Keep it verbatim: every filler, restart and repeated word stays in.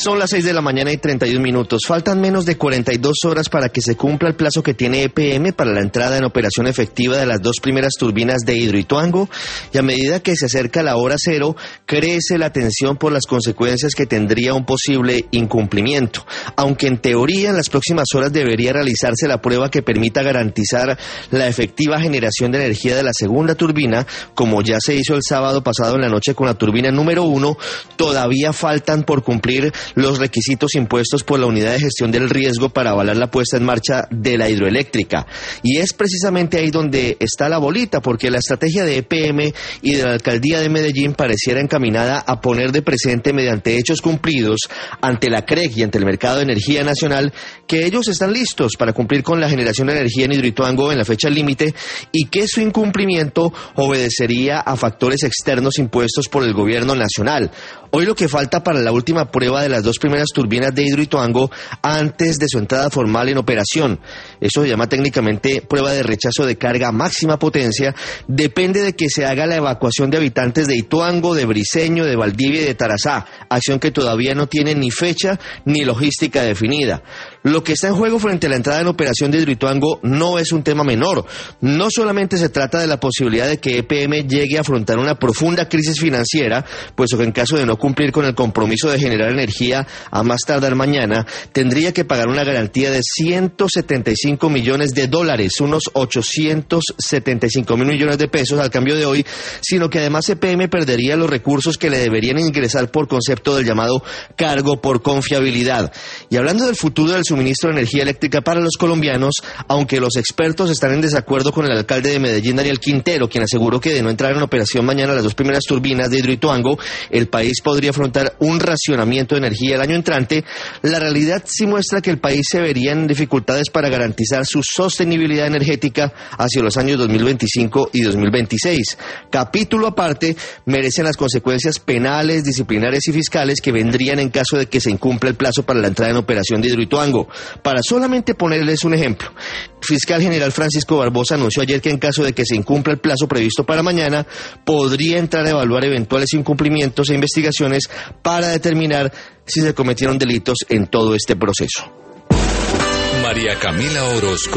Son las seis de la mañana y treinta y un minutos. Faltan menos de cuarenta y dos horas para que se cumpla el plazo que tiene E P M para la entrada en operación efectiva de las dos primeras turbinas de Hidroituango, y a medida que se acerca la hora cero, crece la tensión por las consecuencias que tendría un posible incumplimiento. Aunque en teoría en las próximas horas debería realizarse la prueba que permita garantizar la efectiva generación de energía de la segunda turbina, como ya se hizo el sábado pasado en la noche con la turbina número uno, todavía faltan por cumplir los requisitos impuestos por la Unidad de Gestión del Riesgo para avalar la puesta en marcha de la hidroeléctrica. Y es precisamente ahí donde está la bolita, porque la estrategia de E P M y de la Alcaldía de Medellín pareciera encaminada a poner de presente mediante hechos cumplidos ante la C R E C y ante el mercado de energía nacional que ellos están listos para cumplir con la generación de energía en Hidroituango en la fecha límite, y que su incumplimiento obedecería a factores externos impuestos por el gobierno nacional. Hoy lo que falta para la última prueba de las dos primeras turbinas de Hidroituango antes de su entrada formal en operación, eso se llama técnicamente prueba de rechazo de carga a máxima potencia, depende de que se haga la evacuación de habitantes de Ituango, de Briceño, de Valdivia y de Tarazá, acción que todavía no tiene ni fecha ni logística definida. Lo que está en juego frente a la entrada en operación de Hidroituango no es un tema menor. No solamente se trata de la posibilidad de que E P M llegue a afrontar una profunda crisis financiera, puesto que en caso de no cumplir con el compromiso de generar energía a más tardar mañana, tendría que pagar una garantía de ciento setenta y cinco millones de dólares, unos ochocientos setenta y cinco mil millones de pesos al cambio de hoy, sino que además E P M perdería los recursos que le deberían ingresar por concepto del llamado cargo por confiabilidad. Y hablando del futuro del suministro de energía eléctrica para los colombianos, aunque los expertos están en desacuerdo con el alcalde de Medellín, Daniel Quintero, quien aseguró que de no entrar en operación mañana las dos primeras turbinas de Hidroituango, el país podría afrontar un racionamiento de energía el año entrante, la realidad sí muestra que el país se vería en dificultades para garantizar su sostenibilidad energética hacia los años dos mil veinticinco y dos mil veintiséis. Capítulo aparte merecen las consecuencias penales, disciplinarias y fiscales que vendrían en caso de que se incumpla el plazo para la entrada en operación de Hidroituango. Para solamente ponerles un ejemplo, el fiscal general Francisco Barbosa anunció ayer que en caso de que se incumpla el plazo previsto para mañana, podría entrar a evaluar eventuales incumplimientos e investigaciones para determinar si se cometieron delitos en todo este proceso. María Camila Orozco.